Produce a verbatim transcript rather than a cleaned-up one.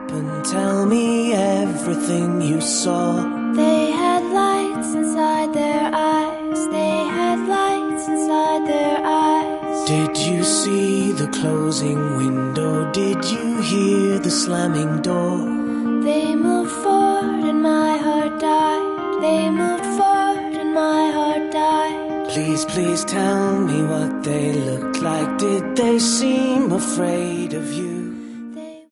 happened? Tell me everything you saw. They had lights inside their eyes. They had lights inside their eyes. Did you see the closing window? Did you hear the slamming door? They moved forward and my heart died. They moved forward and my heart died. Please, please tell me what they looked like. Did they seem afraid of you?